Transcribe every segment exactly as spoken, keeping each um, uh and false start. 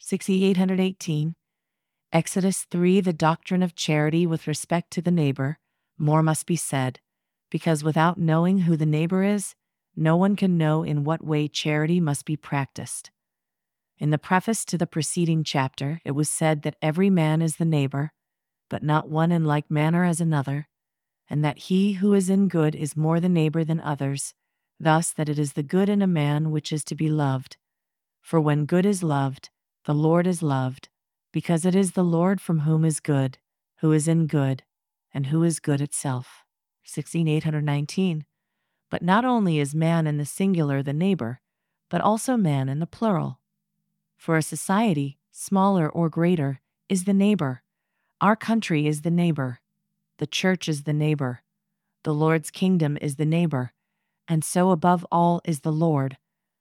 sixty-eight eighteen. Exodus three. The doctrine of charity with respect to the neighbor. More must be said, because without knowing who the neighbor is, no one can know in what way charity must be practiced. In the preface to the preceding chapter, it was said that every man is the neighbor, but not one in like manner as another, and that he who is in good is more the neighbor than others, thus that it is the good in a man which is to be loved. For when good is loved, the Lord is loved, because it is the Lord from whom is good, who is in good, and who is good itself. sixteen-eight nineteen. But not only is man in the singular the neighbor, but also man in the plural. For a society, smaller or greater, is the neighbor. Our country is the neighbor. The church is the neighbor. The Lord's kingdom is the neighbor. And so above all is the Lord.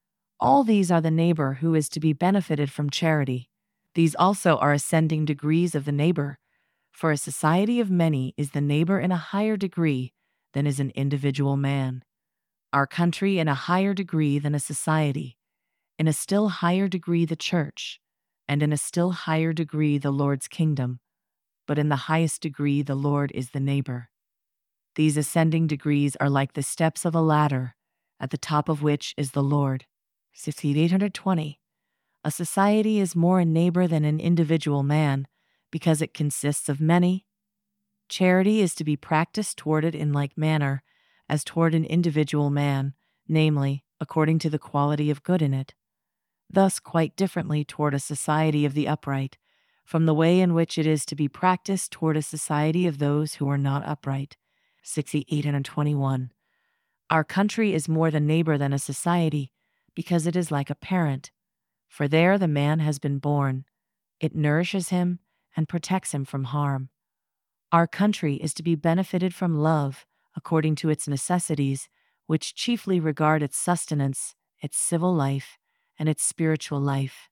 All these are the neighbor who is to be benefited from charity. These also are ascending degrees of the neighbor. For a society of many is the neighbor in a higher degree than is an individual man. Our country in a higher degree than a society, in a still higher degree the church, and in a still higher degree the Lord's kingdom. But in the highest degree the Lord is the neighbor. These ascending degrees are like the steps of a ladder, at the top of which is the Lord. sixty-eight twenty. A society is more a neighbor than an individual man, because it consists of many. Charity is to be practiced toward it in like manner as toward an individual man, namely, according to the quality of good in it. Thus quite differently toward a society of the upright, from the way in which it is to be practiced toward a society of those who are not upright. sixty-eight twenty-one. Our country is more the neighbor than a society, because it is like a parent. For there the man has been born. It nourishes him and protects him from harm. Our country is to be benefited from love, according to its necessities, which chiefly regard its sustenance, its civil life, and its spiritual life.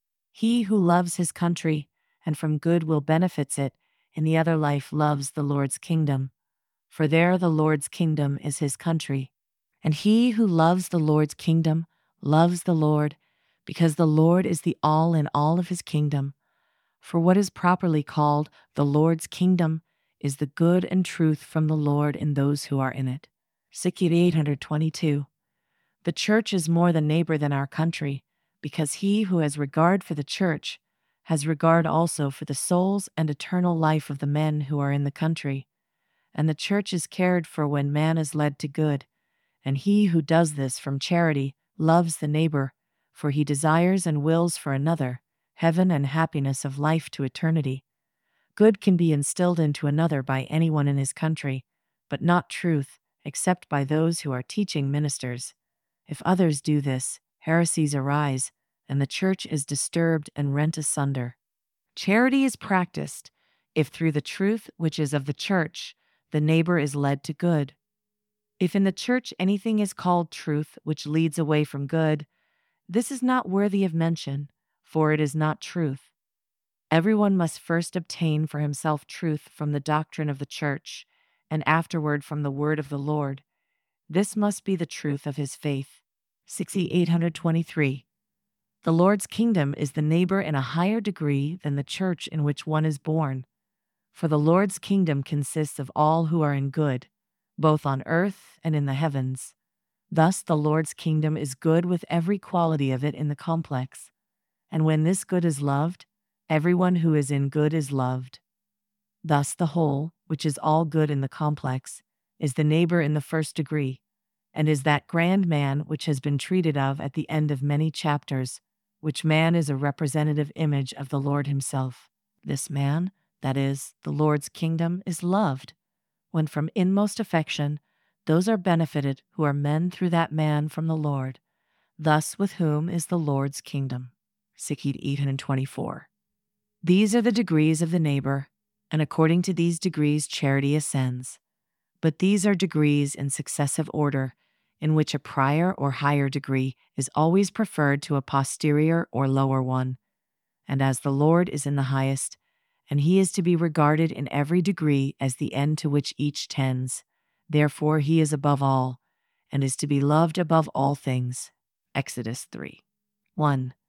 He who loves his country, and from good will benefits it, in the other life loves the Lord's kingdom. For there the Lord's kingdom is his country. And he who loves the Lord's kingdom loves the Lord, because the Lord is the all in all of his kingdom. For what is properly called the Lord's kingdom is the good and truth from the Lord in those who are in it. sixty-eight twenty-two. The church is more the neighbor than our country, because he who has regard for the church has regard also for the souls and eternal life of the men who are in the country. And the church is cared for when man is led to good, and he who does this from charity loves the neighbor, for he desires and wills for another heaven and happiness of life to eternity. Good can be instilled into another by anyone in his country, but not truth, except by those who are teaching ministers. If others do this, heresies arise, and the church is disturbed and rent asunder. Charity is practiced if through the truth which is of the church, the neighbor is led to good. If in the church anything is called truth which leads away from good, this is not worthy of mention, for it is not truth. Everyone must first obtain for himself truth from the doctrine of the church, and afterward from the word of the Lord. This must be the truth of his faith. sixty-eight twenty-three. The Lord's kingdom is the neighbor in a higher degree than the church in which one is born. For the Lord's kingdom consists of all who are in good, both on earth and in the heavens. Thus the Lord's kingdom is good with every quality of it in the complex. And when this good is loved, everyone who is in good is loved. Thus the whole, which is all good in the complex, is the neighbor in the first degree, and is that grand man which has been treated of at the end of many chapters, which man is a representative image of the Lord himself. This man, that is, the Lord's kingdom, is loved, when from inmost affection those are benefited who are men through that man from the Lord, thus with whom is the Lord's kingdom. sixty-eight twenty-four. These are the degrees of the neighbor, and according to these degrees charity ascends. But these are degrees in successive order, in which a prior or higher degree is always preferred to a posterior or lower one. And as the Lord is in the highest, and he is to be regarded in every degree as the end to which each tends, therefore he is above all, and is to be loved above all things. Exodus three. one.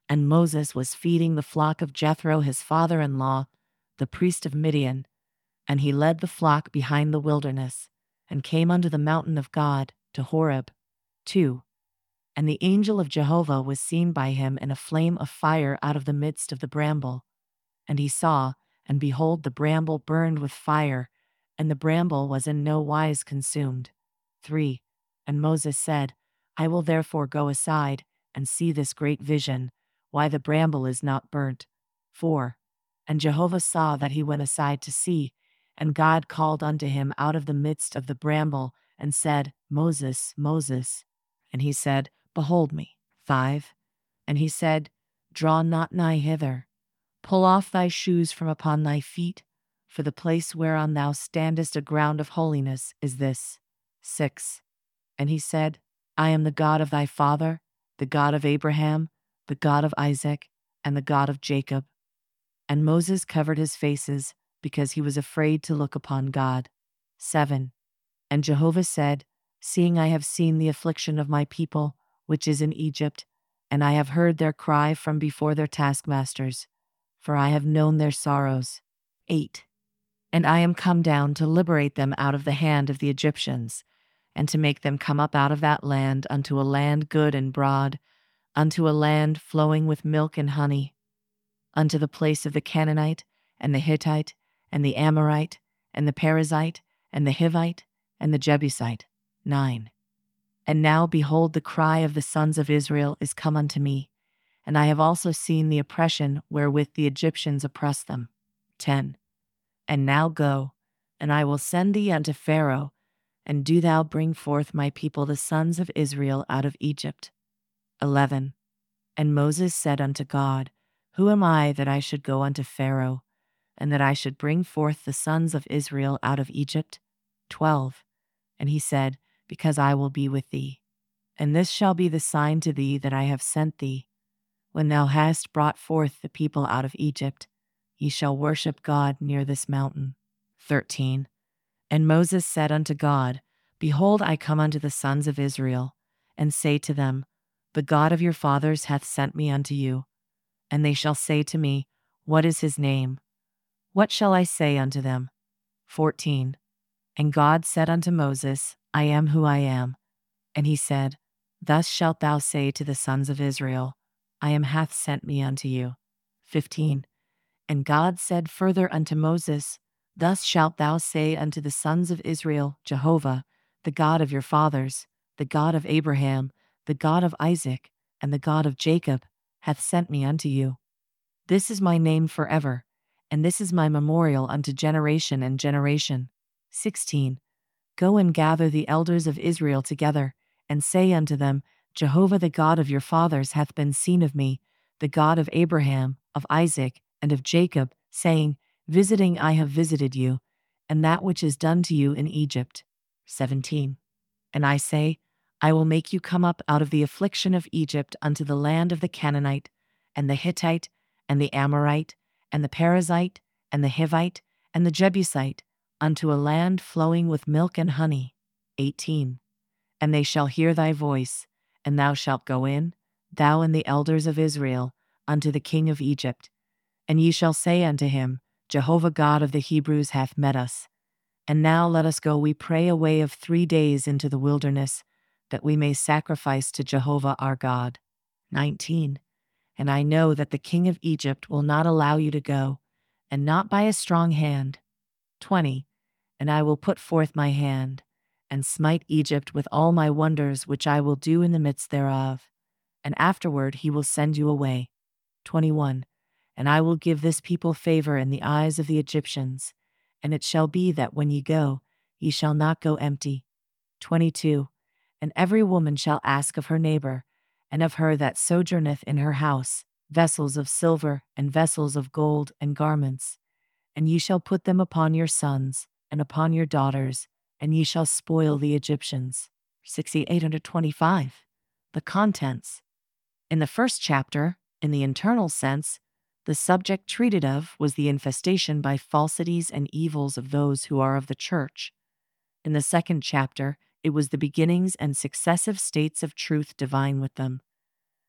And Moses was feeding the flock of Jethro his father-in-law, the priest of Midian, and he led the flock behind the wilderness, and came unto the mountain of God, to Horeb. two. And the angel of Jehovah was seen by him in a flame of fire out of the midst of the bramble. And he saw, and behold, the bramble burned with fire, and the bramble was in no wise consumed. three. And Moses said, I will therefore go aside, and see this great vision, why the bramble is not burnt. four. And Jehovah saw that he went aside to see, and God called unto him out of the midst of the bramble, and said, Moses, Moses. And he said, Behold me. five. And he said, Draw not nigh hither. Pull off thy shoes from upon thy feet, for the place whereon thou standest a ground of holiness is this. six. And he said, I am the God of thy father, the God of Abraham, the God of Isaac, and the God of Jacob. And Moses covered his faces, because he was afraid to look upon God. seven. And Jehovah said, Seeing I have seen the affliction of my people, which is in Egypt, and I have heard their cry from before their taskmasters, for I have known their sorrows. eight. And I am come down to liberate them out of the hand of the Egyptians, and to make them come up out of that land unto a land good and broad, unto a land flowing with milk and honey, unto the place of the Canaanite, and the Hittite, and the Amorite, and the Perizzite, and the Hivite, and the Jebusite. nine. And now, behold, the cry of the sons of Israel is come unto me, and I have also seen the oppression wherewith the Egyptians oppress them. ten. And now go, and I will send thee unto Pharaoh, and do thou bring forth my people the sons of Israel out of Egypt. eleven. And Moses said unto God, Who am I that I should go unto Pharaoh, and that I should bring forth the sons of Israel out of Egypt? twelve. And he said, Because I will be with thee. And this shall be the sign to thee that I have sent thee. When thou hast brought forth the people out of Egypt, ye shall worship God near this mountain. thirteen. And Moses said unto God, Behold, I come unto the sons of Israel, and say to them, The God of your fathers hath sent me unto you. And they shall say to me, What is his name? What shall I say unto them? fourteen. And God said unto Moses, I am who I am. And he said, Thus shalt thou say to the sons of Israel, I am hath sent me unto you. fifteen. And God said further unto Moses, Thus shalt thou say unto the sons of Israel, Jehovah, the God of your fathers, the God of Abraham, the God of Isaac, and the God of Jacob, hath sent me unto you. This is my name forever, and this is my memorial unto generation and generation. sixteen. Go and gather the elders of Israel together, and say unto them, Jehovah the God of your fathers hath been seen of me, the God of Abraham, of Isaac, and of Jacob, saying, Visiting I have visited you, and that which is done to you in Egypt. seventeen. And I say, I will make you come up out of the affliction of Egypt unto the land of the Canaanite, and the Hittite, and the Amorite, and the Perizzite, and the Hivite, and the Jebusite, unto a land flowing with milk and honey. eighteen. And they shall hear thy voice, and thou shalt go in, thou and the elders of Israel, unto the king of Egypt. And ye shall say unto him, Jehovah God of the Hebrews hath met us. And now let us go, we pray, a way of three days into the wilderness, that we may sacrifice to Jehovah our God. nineteen. And I know that the king of Egypt will not allow you to go, and not by a strong hand. twenty. And I will put forth my hand, and smite Egypt with all my wonders which I will do in the midst thereof. And afterward he will send you away. twenty-one. And I will give this people favor in the eyes of the Egyptians, and it shall be that when ye go, ye shall not go empty. twenty-two. And every woman shall ask of her neighbor, and of her that sojourneth in her house, vessels of silver, and vessels of gold, and garments. And ye shall put them upon your sons, and upon your daughters, and ye shall spoil the Egyptians. sixty-eight twenty-five. The contents. In the first chapter, in the internal sense, the subject treated of was the infestation by falsities and evils of those who are of the church. In the second chapter, it was the beginnings and successive states of truth divine with them.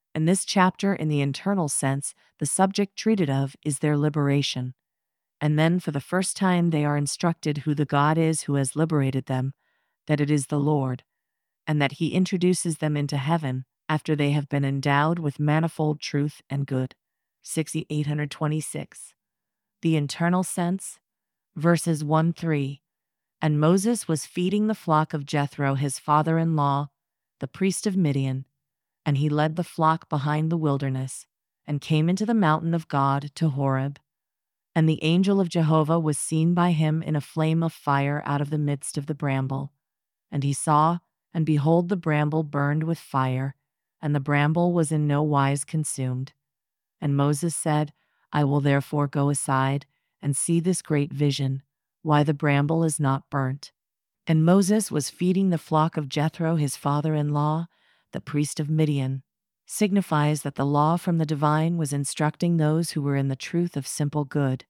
In this chapter, in the internal sense, the subject treated of is their liberation. And then for the first time they are instructed who the God is who has liberated them, that it is the Lord, and that he introduces them into heaven after they have been endowed with manifold truth and good. sixty-eight twenty-six. The internal sense, verses one through three. And Moses was feeding the flock of Jethro, his father-in-law, the priest of Midian, and he led the flock behind the wilderness, and came into the mountain of God to Horeb. And the angel of Jehovah was seen by him in a flame of fire out of the midst of the bramble. And he saw, and behold, the bramble burned with fire, and the bramble was in no wise consumed. And Moses said, I will therefore go aside, and see this great vision, why the bramble is not burnt. And Moses was feeding the flock of Jethro, his father-in-law, the priest of Midian. Signifies that the law from the divine was instructing those who were in the truth of simple good.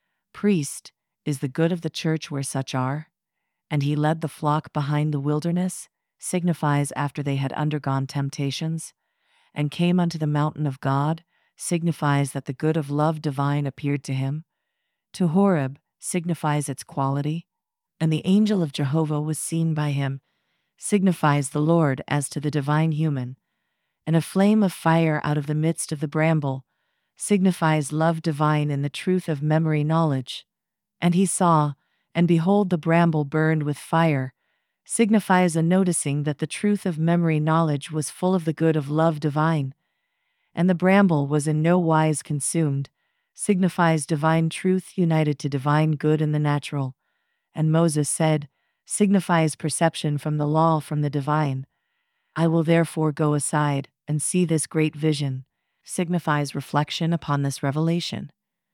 Priest is the good of the church where such are. And he led the flock behind the wilderness, signifies after they had undergone temptations, and came unto the mountain of God, signifies that the good of love divine appeared to him. To Horeb signifies its quality, and the angel of Jehovah was seen by him, signifies the Lord as to the divine human, and a flame of fire out of the midst of the bramble, signifies love divine in the truth of memory knowledge. And he saw, and behold, the bramble burned with fire, signifies a noticing that the truth of memory knowledge was full of the good of love divine, and the bramble was in no wise consumed, signifies divine truth united to divine good in the natural. And Moses said, signifies perception from the law from the divine. I will therefore go aside and see this great vision, signifies reflection upon this revelation.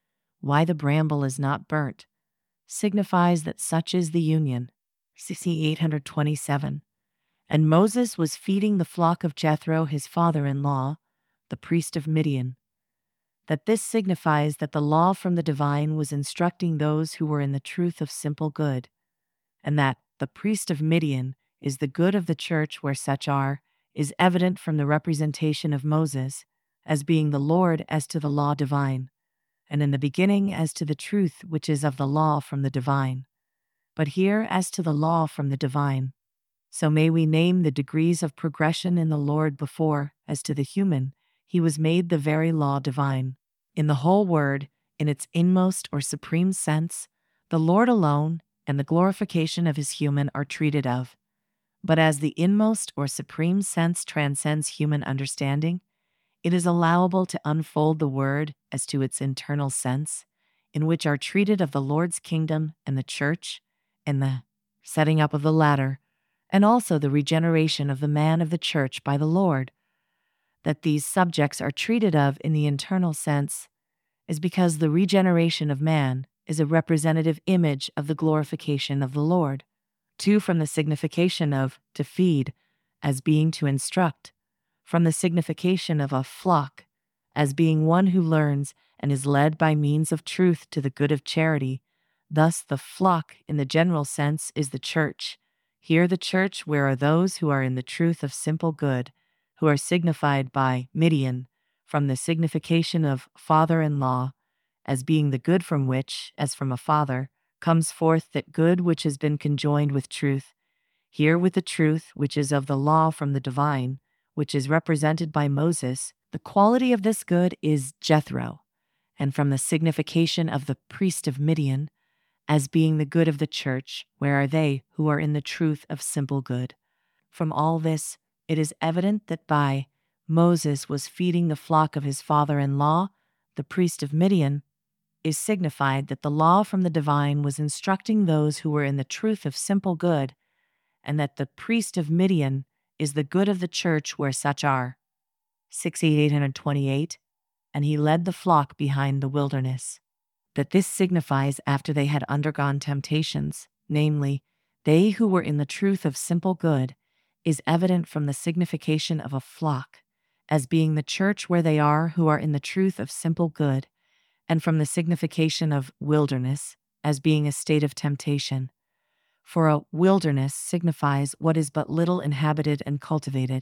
Why the bramble is not burnt, signifies that such is the union. sixty-eight twenty-seven. And Moses was feeding the flock of Jethro, his father-in-law, the priest of Midian. That this signifies that the law from the divine was instructing those who were in the truth of simple good, and that the priest of Midian is the good of the church where such are, is evident from the representation of Moses as being the Lord as to the law divine, and in the beginning as to the truth which is of the law from the divine, but here as to the law from the divine. So may we name the degrees of progression in the Lord before, as to the human, he was made the very law divine. In the whole word, in its inmost or supreme sense, the Lord alone and the glorification of his human are treated of. But as the inmost or supreme sense transcends human understanding, it is allowable to unfold the word as to its internal sense, in which are treated of the Lord's kingdom and the church, and the setting up of the latter, and also the regeneration of the man of the church by the Lord. That these subjects are treated of in the internal sense is because the regeneration of man is a representative image of the glorification of the Lord. Two, from the signification of to feed, as being to instruct, from the signification of a flock, as being one who learns and is led by means of truth to the good of charity. Thus the flock in the general sense is the church. Here the church where are those who are in the truth of simple good, who are signified by Midian, from the signification of father-in-law, as being the good from which, as from a father, comes forth that good which has been conjoined with truth, here with the truth which is of the law from the divine, which is represented by Moses. The quality of this good is Jethro, and from the signification of the priest of Midian, as being the good of the church, where are they who are in the truth of simple good. From all this, it is evident that by Moses was feeding the flock of his father-in-law, the priest of Midian, is signified that the law from the divine was instructing those who were in the truth of simple good, and that the priest of Midian is the good of the church where such are. sixty-eight twenty-eight. And he led the flock behind the wilderness. That this signifies after they had undergone temptations, namely, they who were in the truth of simple good, is evident from the signification of a flock, as being the church where they are who are in the truth of simple good, and from the signification of wilderness, as being a state of temptation. For a wilderness signifies what is but little inhabited and cultivated,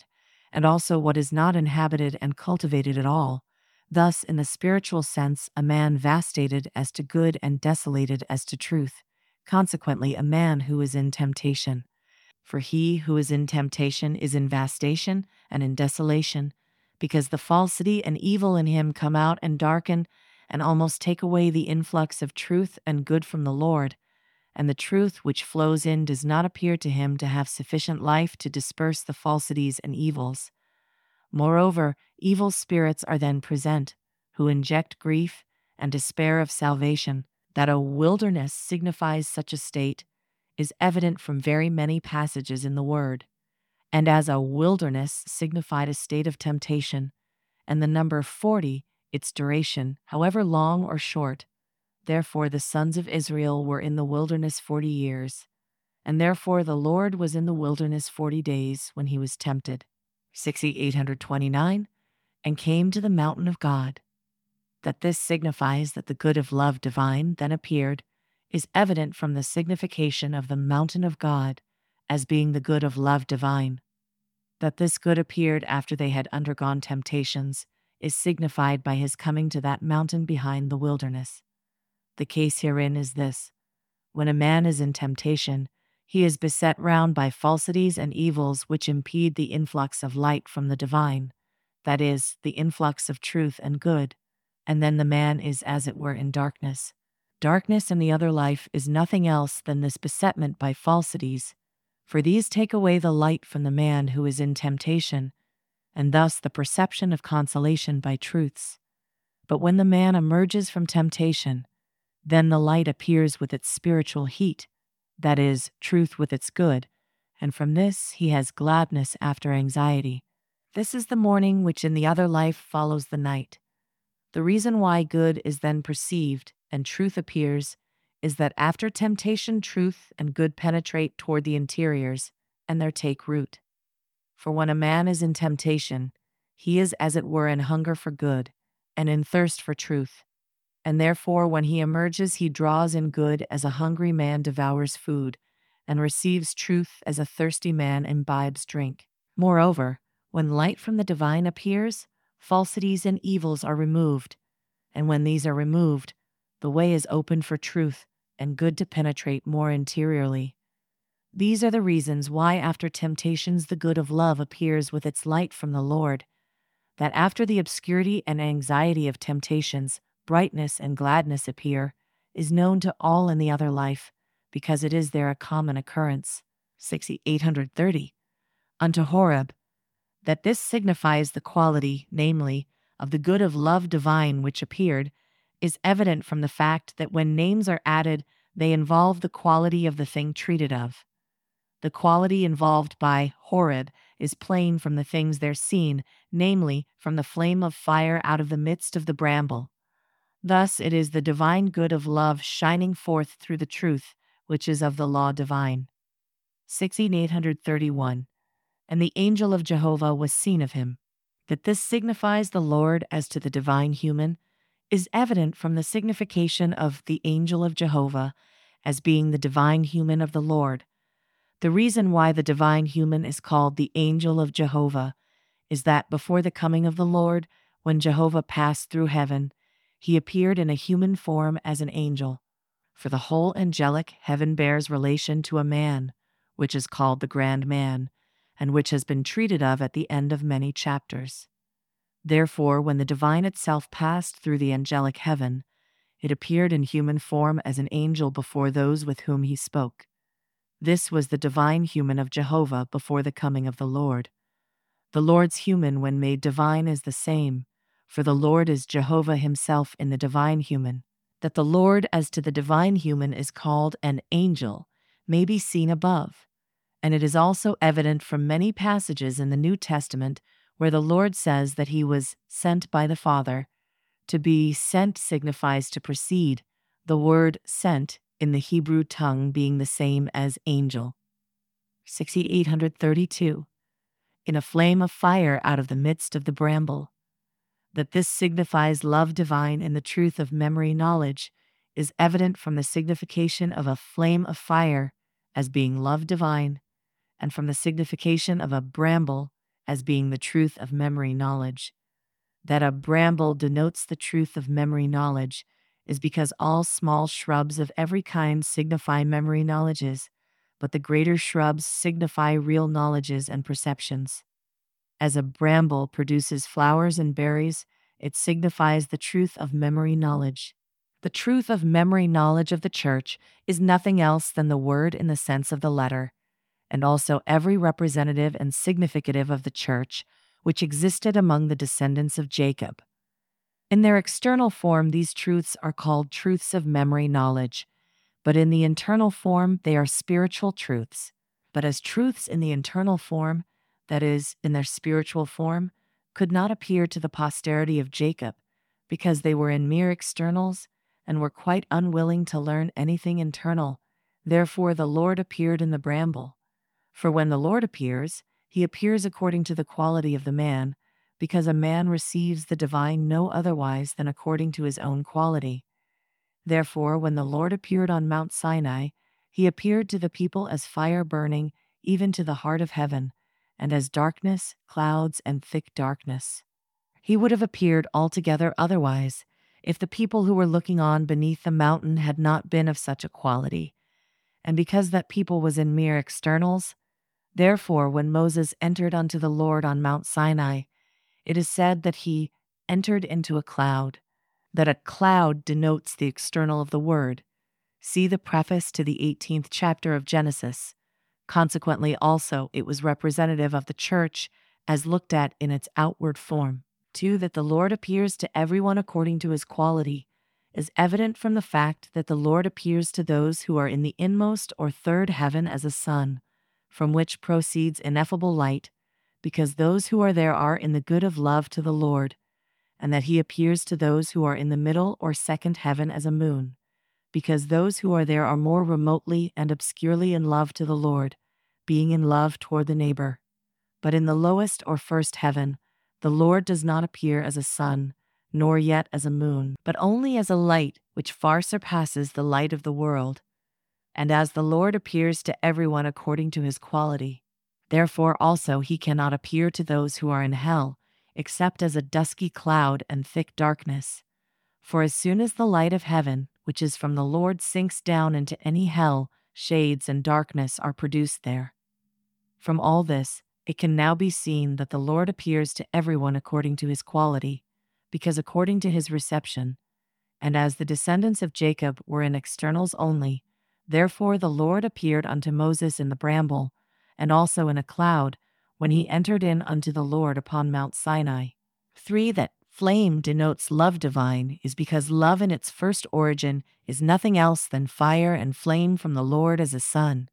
and also what is not inhabited and cultivated at all. Thus, in the spiritual sense, a man vastated as to good and desolated as to truth, consequently, a man who is in temptation. For he who is in temptation is in vastation and in desolation, because the falsity and evil in him come out and darken and almost take away the influx of truth and good from the Lord, and the truth which flows in does not appear to him to have sufficient life to disperse the falsities and evils. Moreover, evil spirits are then present, who inject grief and despair of salvation. That a wilderness signifies such a state is evident from very many passages in the Word. And as a wilderness signified a state of temptation, and the number forty, its duration, however long or short, therefore the sons of Israel were in the wilderness forty years, and therefore the Lord was in the wilderness forty days when he was tempted. sixty-eight twenty-nine, and came to the mountain of God. That this signifies that the good of love divine then appeared is evident from the signification of the mountain of God as being the good of love divine. That this good appeared after they had undergone temptations is signified by his coming to that mountain behind the wilderness. The case herein is this: when a man is in temptation, he is beset round by falsities and evils which impede the influx of light from the divine, that is, the influx of truth and good, and then the man is as it were in darkness. Darkness in the other life is nothing else than this besetment by falsities, for these take away the light from the man who is in temptation, and thus the perception of consolation by truths. But when the man emerges from temptation, then the light appears with its spiritual heat, that is, truth with its good, and from this he has gladness after anxiety. This is the morning which in the other life follows the night. The reason why good is then perceived and truth appears is that after temptation truth and good penetrate toward the interiors, and there take root. For when a man is in temptation, he is as it were in hunger for good, and in thirst for truth. And therefore when he emerges he draws in good as a hungry man devours food, and receives truth as a thirsty man imbibes drink. Moreover, when light from the divine appears, falsities and evils are removed, and when these are removed, the way is opened for truth and good to penetrate more interiorly. These are the reasons why after temptations the good of love appears with its light from the Lord, that after the obscurity and anxiety of temptations, brightness and gladness appear, is known to all in the other life, because it is there a common occurrence. sixty-eight thirty. Unto Horeb, that this signifies the quality, namely, of the good of love divine which appeared, is evident from the fact that when names are added, they involve the quality of the thing treated of. The quality involved by Horeb is plain from the things there seen, namely, from the flame of fire out of the midst of the bramble. Thus it is the divine good of love shining forth through the truth, which is of the law divine. sixty-eight thirty-one. And the angel of Jehovah was seen of him. That this signifies the Lord as to the divine human is evident from the signification of the angel of Jehovah as being the divine human of the Lord. The reason why the divine human is called the angel of Jehovah is that before the coming of the Lord, when Jehovah passed through heaven, he appeared in a human form as an angel. For the whole angelic heaven bears relation to a man, which is called the grand man, and which has been treated of at the end of many chapters. Therefore, when the divine itself passed through the angelic heaven, it appeared in human form as an angel before those with whom he spoke. This was the divine human of Jehovah before the coming of the Lord. The Lord's human when made divine is the same, for the Lord is Jehovah himself in the divine human. That the Lord as to the divine human is called an angel may be seen above, and it is also evident from many passages in the New Testament where the Lord says that he was sent by the Father. To be sent signifies to proceed, the word sent in the Hebrew tongue being the same as angel. sixty-eight thirty-two. In a flame of fire out of the midst of the bramble. That this signifies love divine and the truth of memory knowledge is evident from the signification of a flame of fire as being love divine, and from the signification of a bramble as being the truth of memory knowledge. That a bramble denotes the truth of memory knowledge is because all small shrubs of every kind signify memory knowledges, but the greater shrubs signify real knowledges and perceptions. As a bramble produces flowers and berries, it signifies the truth of memory knowledge. The truth of memory knowledge of the church is nothing else than the word in the sense of the letter, and also every representative and significative of the church which existed among the descendants of Jacob. In their external form, these truths are called truths of memory knowledge, but in the internal form, they are spiritual truths. But as truths in the internal form, that is, in their spiritual form, could not appear to the posterity of Jacob, because they were in mere externals and were quite unwilling to learn anything internal, therefore the Lord appeared in the bramble. For when the Lord appears, he appears according to the quality of the man, because a man receives the divine no otherwise than according to his own quality. Therefore, when the Lord appeared on Mount Sinai, he appeared to the people as fire burning, even to the heart of heaven, and as darkness, clouds, and thick darkness. He would have appeared altogether otherwise, if the people who were looking on beneath the mountain had not been of such a quality. And because that people was in mere externals, therefore when Moses entered unto the Lord on Mount Sinai, it is said that he entered into a cloud, that a cloud denotes the external of the word. See the preface to the eighteenth chapter of Genesis. Consequently, also, it was representative of the church as looked at in its outward form. Two, that the Lord appears to everyone according to his quality is evident from the fact that the Lord appears to those who are in the inmost or third heaven as a sun, from which proceeds ineffable light, because those who are there are in the good of love to the Lord, and that he appears to those who are in the middle or second heaven as a moon, because those who are there are more remotely and obscurely in love to the Lord, being in love toward the neighbor. But in the lowest or first heaven, the Lord does not appear as a sun, nor yet as a moon, but only as a light which far surpasses the light of the world. And as the Lord appears to everyone according to his quality, therefore also he cannot appear to those who are in hell, except as a dusky cloud and thick darkness. For as soon as the light of heaven, which is from the Lord, sinks down into any hell, shades and darkness are produced there. From all this, it can now be seen that the Lord appears to everyone according to his quality, because according to his reception, and as the descendants of Jacob were in externals only, therefore the Lord appeared unto Moses in the bramble, and also in a cloud, when he entered in unto the Lord upon Mount Sinai. Three, that flame denotes love divine is because love in its first origin is nothing else than fire and flame from the Lord as a sun.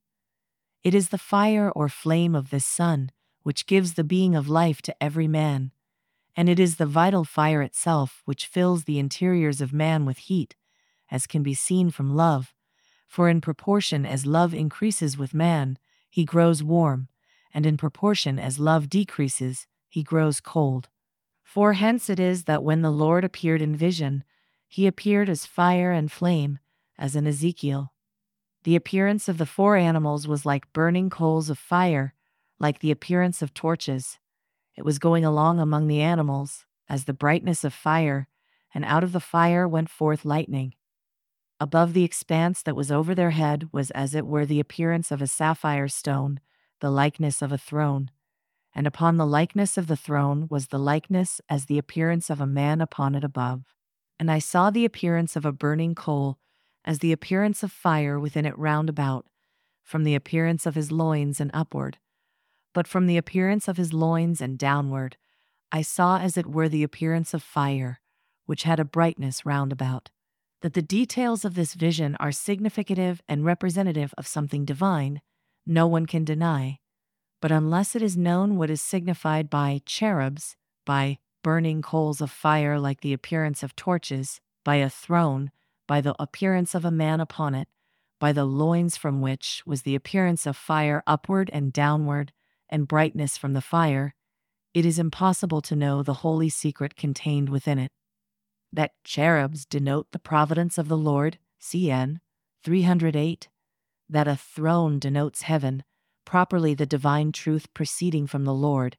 It is the fire or flame of this sun which gives the being of life to every man, and it is the vital fire itself which fills the interiors of man with heat, as can be seen from love, for in proportion as love increases with man, he grows warm, and in proportion as love decreases, he grows cold. For hence it is that when the Lord appeared in vision, he appeared as fire and flame, as in Ezekiel. The appearance of the four animals was like burning coals of fire, like the appearance of torches. It was going along among the animals, as the brightness of fire, and out of the fire went forth lightning. Above the expanse that was over their head was as it were the appearance of a sapphire stone, the likeness of a throne. And upon the likeness of the throne was the likeness as the appearance of a man upon it above. And I saw the appearance of a burning coal, as the appearance of fire within it round about, from the appearance of his loins and upward. But from the appearance of his loins and downward, I saw as it were the appearance of fire, which had a brightness round about. That the details of this vision are significative and representative of something divine, no one can deny. But unless it is known what is signified by cherubs, by burning coals of fire like the appearance of torches, by a throne, by the appearance of a man upon it, by the loins from which was the appearance of fire upward and downward, and brightness from the fire, it is impossible to know the holy secret contained within it. That cherubs denote the providence of the Lord, C N three oh eight. That a throne denotes heaven, properly the divine truth proceeding from the Lord,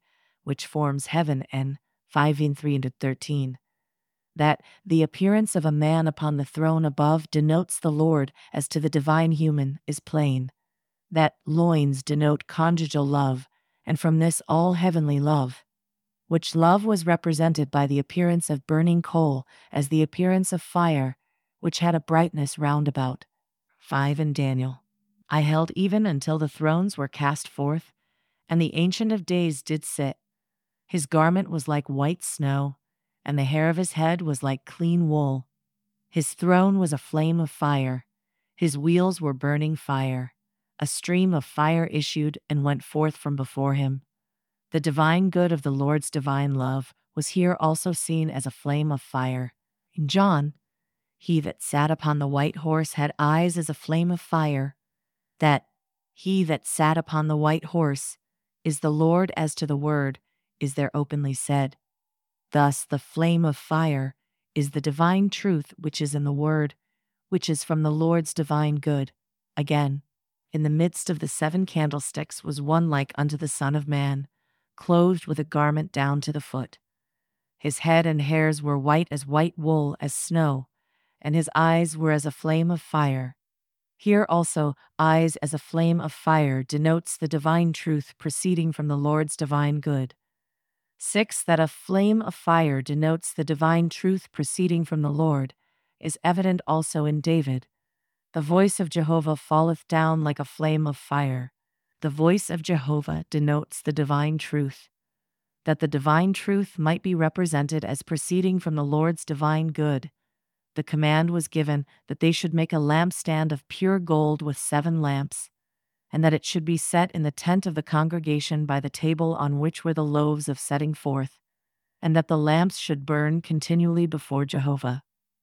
which forms heaven, and five in three to thirteen. That the appearance of a man upon the throne above denotes the Lord as to the divine human is plain. That loins denote conjugal love, and from this all heavenly love, which love was represented by the appearance of burning coal as the appearance of fire, which had a brightness round about. five in Daniel. I held even until the thrones were cast forth, and the Ancient of Days did sit. His garment was like white snow, and the hair of his head was like clean wool. His throne was a flame of fire. His wheels were burning fire. A stream of fire issued and went forth from before him. The divine good of the Lord's divine love was here also seen as a flame of fire. In John, he that sat upon the white horse had eyes as a flame of fire. That he that sat upon the white horse is the Lord as to the word, is there openly said. Thus the flame of fire is the divine truth which is in the word, which is from the Lord's divine good. Again, in the midst of the seven candlesticks was one like unto the Son of Man, clothed with a garment down to the foot. His head and hairs were white as white wool, as snow, and his eyes were as a flame of fire. Here also, eyes as a flame of fire denotes the divine truth proceeding from the Lord's divine good. Six, that a flame of fire denotes the divine truth proceeding from the Lord, is evident also in David. The voice of Jehovah falleth down like a flame of fire. The voice of Jehovah denotes the divine truth. That the divine truth might be represented as proceeding from the Lord's divine good, the command was given that they should make a lampstand of pure gold with seven lamps, and that it should be set in the tent of the congregation by the table on which were the loaves of setting forth, and that the lamps should burn continually before Jehovah.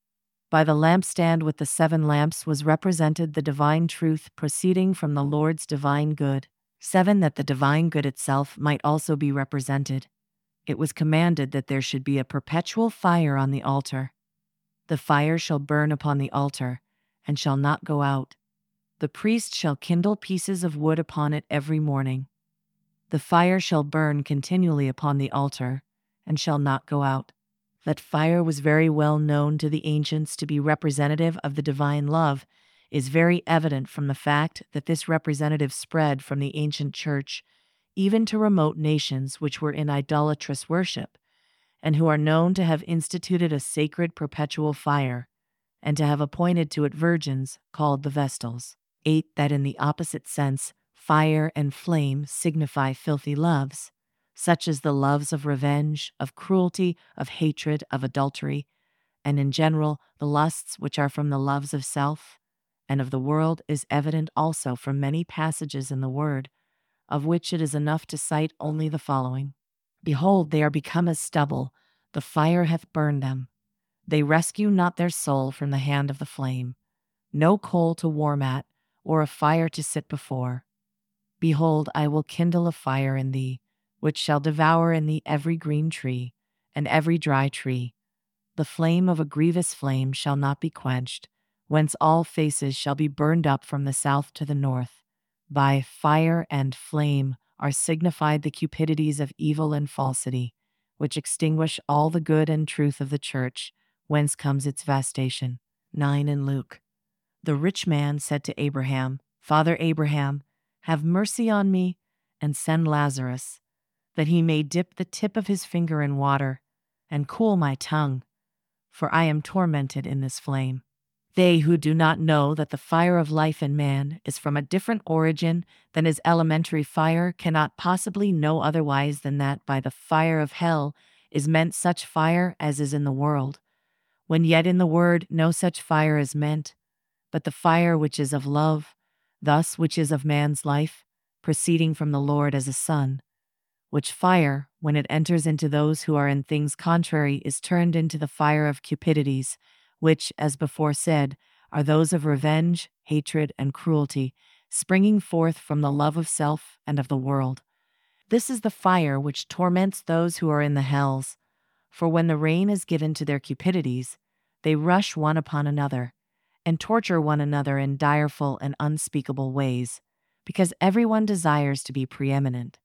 By the lampstand with the seven lamps was represented the divine truth proceeding from the Lord's divine good. Seven, that the divine good itself might also be represented. It was commanded that there should be a perpetual fire on the altar. The fire shall burn upon the altar, and shall not go out. The priest shall kindle pieces of wood upon it every morning. The fire shall burn continually upon the altar, and shall not go out. That fire was very well known to the ancients to be representative of the divine love is very evident from the fact that this representative spread from the ancient church even to remote nations which were in idolatrous worship, and who are known to have instituted a sacred perpetual fire, and to have appointed to it virgins called the Vestals. Eight, that in the opposite sense, fire and flame signify filthy loves, such as the loves of revenge, of cruelty, of hatred, of adultery, and in general the lusts which are from the loves of self and of the world, is evident also from many passages in the Word, of which it is enough to cite only the following. Behold, they are become as stubble, the fire hath burned them. They rescue not their soul from the hand of the flame. No coal to warm at, or a fire to sit before. Behold, I will kindle a fire in thee, which shall devour in thee every green tree, and every dry tree. The flame of a grievous flame shall not be quenched, whence all faces shall be burned up from the south to the north. By fire and flame are signified the cupidities of evil and falsity, which extinguish all the good and truth of the church, whence comes its vastation. Nine in Luke. The rich man said to Abraham, Father Abraham, have mercy on me, and send Lazarus, that he may dip the tip of his finger in water, and cool my tongue, for I am tormented in this flame. They who do not know that the fire of life in man is from a different origin than his elementary fire cannot possibly know otherwise than that by the fire of hell is meant such fire as is in the world, when yet in the word no such fire is meant, but the fire which is of love, thus which is of man's life, proceeding from the Lord as a sun, which fire, when it enters into those who are in things contrary, is turned into the fire of cupidities, which, as before said, are those of revenge, hatred, and cruelty, springing forth from the love of self and of the world. This is the fire which torments those who are in the hells, for when the rein is given to their cupidities, they rush one upon another, and torture one another in direful and unspeakable ways, because everyone desires to be preeminent,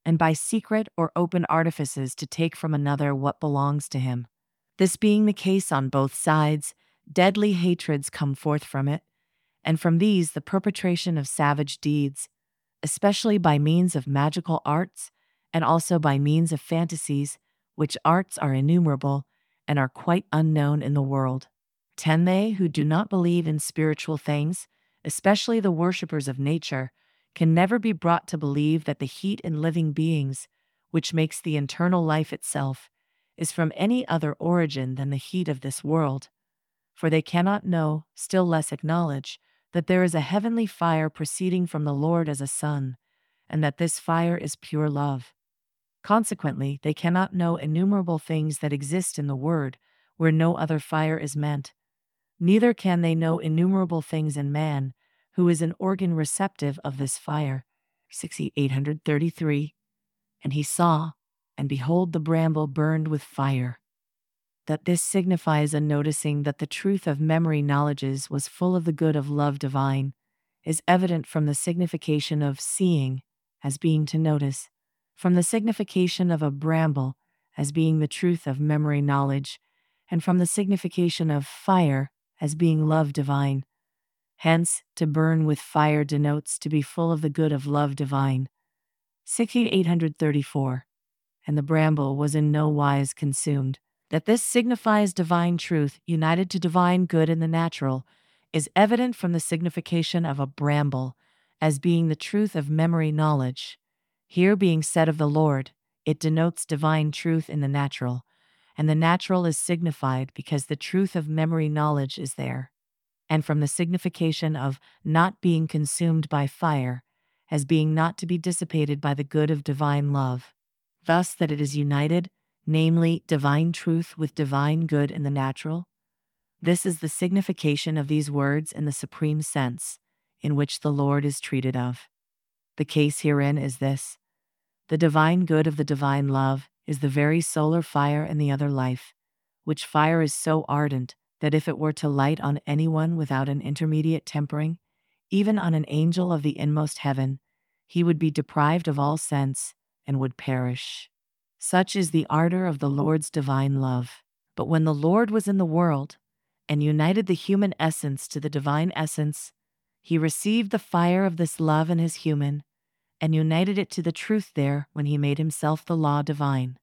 and by secret or open artifices to take from another what belongs to him. This being the case on both sides, deadly hatreds come forth from it, and from these the perpetration of savage deeds, especially by means of magical arts, and also by means of fantasies, which arts are innumerable and are quite unknown in the world. ten They who do not believe in spiritual things, especially the worshippers of nature, can never be brought to believe that the heat in living beings, which makes the internal life itself, is from any other origin than the heat of this world. For they cannot know, still less acknowledge, that there is a heavenly fire proceeding from the Lord as a sun, and that this fire is pure love. Consequently, they cannot know innumerable things that exist in the Word, where no other fire is meant. Neither can they know innumerable things in man, who is an organ receptive of this fire. sixty-eight thirty-three. And he saw, and behold, the bramble burned with fire. That this signifies a noticing that the truth of memory knowledges was full of the good of love divine, is evident from the signification of seeing as being to notice, from the signification of a bramble as being the truth of memory knowledge, and from the signification of fire as being love divine. Hence, to burn with fire denotes to be full of the good of love divine. sixty-eight thirty-four. And the bramble was in no wise consumed. That this signifies divine truth united to divine good in the natural is evident from the signification of a bramble as being the truth of memory knowledge. Here being said of the Lord, it denotes divine truth in the natural, and the natural is signified because the truth of memory knowledge is there. And from the signification of not being consumed by fire, as being not to be dissipated by the good of divine love. Thus that it is united, namely, divine truth with divine good in the natural. This is the signification of these words in the supreme sense, in which the Lord is treated of. The case herein is this: the divine good of the divine love is the very solar fire in the other life, which fire is so ardent that if it were to light on anyone without an intermediate tempering, even on an angel of the inmost heaven, he would be deprived of all sense and would perish. Such is the ardor of the Lord's divine love. But when the Lord was in the world, and united the human essence to the divine essence, he received the fire of this love in his human, and united it to the truth there when he made himself the law divine.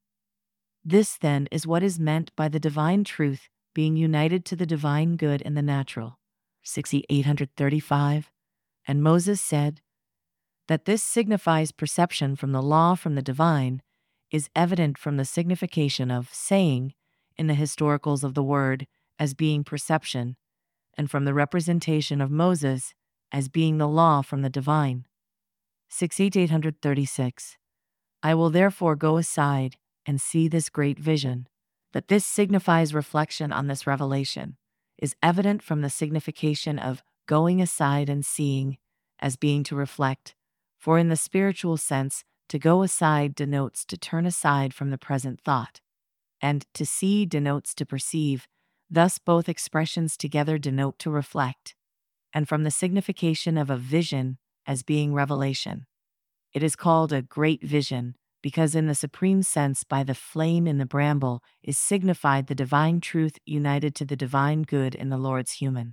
This, then, is what is meant by the divine truth being united to the divine good in the natural. sixty-eight thirty-five. And Moses said, that this signifies perception from the law from the divine is evident from the signification of saying in the historicals of the word as being perception, and from the representation of Moses as being the law from the divine. sixty-eight thirty-six. I will therefore go aside and see this great vision. That this signifies reflection on this revelation is evident from the signification of going aside and seeing as being to reflect, for in the spiritual sense, to go aside denotes to turn aside from the present thought, and to see denotes to perceive. Thus both expressions together denote to reflect, and from the signification of a vision as being revelation. It is called a great vision, because in the supreme sense by the flame in the bramble is signified the divine truth united to the divine good in the Lord's human.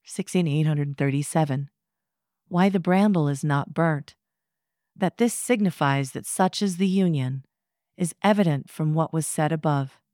sixteen thirty-seven. Why the bramble is not burnt. That this signifies that such is the union is evident from what was said above.